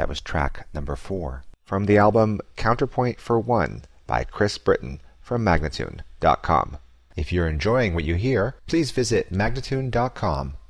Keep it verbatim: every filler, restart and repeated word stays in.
That was track number four. From the album Counterpoint for One by Chris Britton from Magnatune dot com. If you're enjoying what you hear, please visit Magnatune dot com